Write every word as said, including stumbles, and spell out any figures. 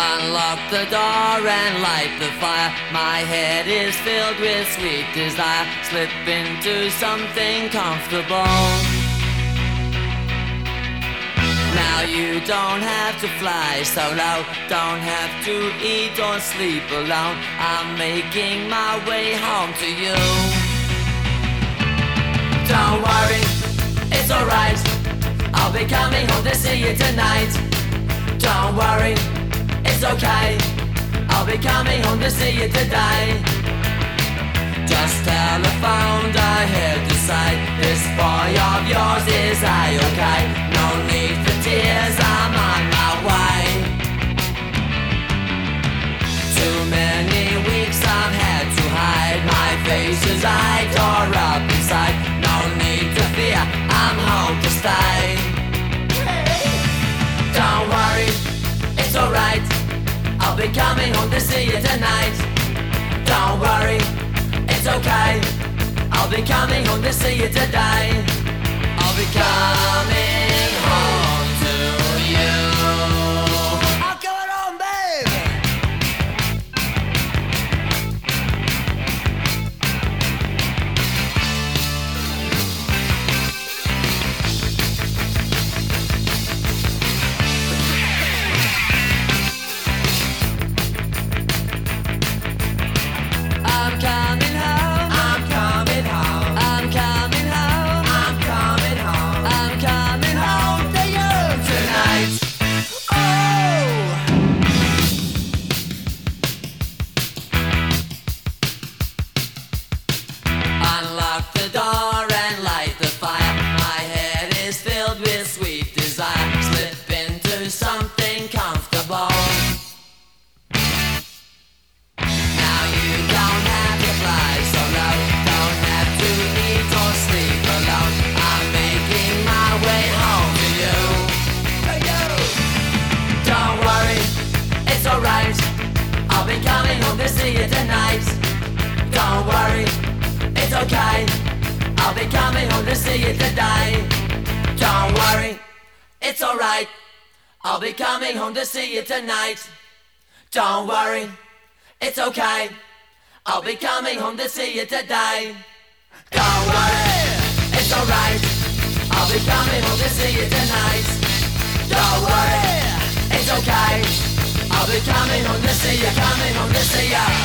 Unlock the door and light the fire. My head is filled with sweet desire. Slip into something comfortable. Now you don't have to fly solo, don't have to eat or sleep alone. I'm making my way home to you. Don't worry, it's alright, I'll be coming home to see you tonight. Don't worry, it's okay, I'll be coming home to see you today. Just telephoned, I heard you say, this boy of yours is A-okay. No need for tears, I'm on my way. Too many weeks I've had to hide my face as I tore up inside. No need to fear, I'm home to stay. Don't worry, it's alright, I'll be coming home to see you tonight. Don't worry, it's okay, I'll be coming home to see you today. I'll be coming home to you. I'm coming home, babe. I'm coming home. I'm coming home. I'm coming home. I'm coming home. I'm coming home to you tonight. Oh! Unlock the door and light the fire. My head is filled with sweet desire. Slip into something comfortable. Now you don't have to fly solo, don't have to eat or sleep alone. I'm making my way home to you. To you. Don't worry, it's alright, I'll be coming home to see you tonight. Don't worry, it's okay, I'll be coming home to see you today. Don't worry, it's alright, I'll be coming home to see you tonight. Don't worry, it's okay, I'll be coming home to see you today. Don't worry, it's alright, I'll be coming home to see you tonight. Don't worry, it's okay, I'll be coming home to see you, coming home to see you.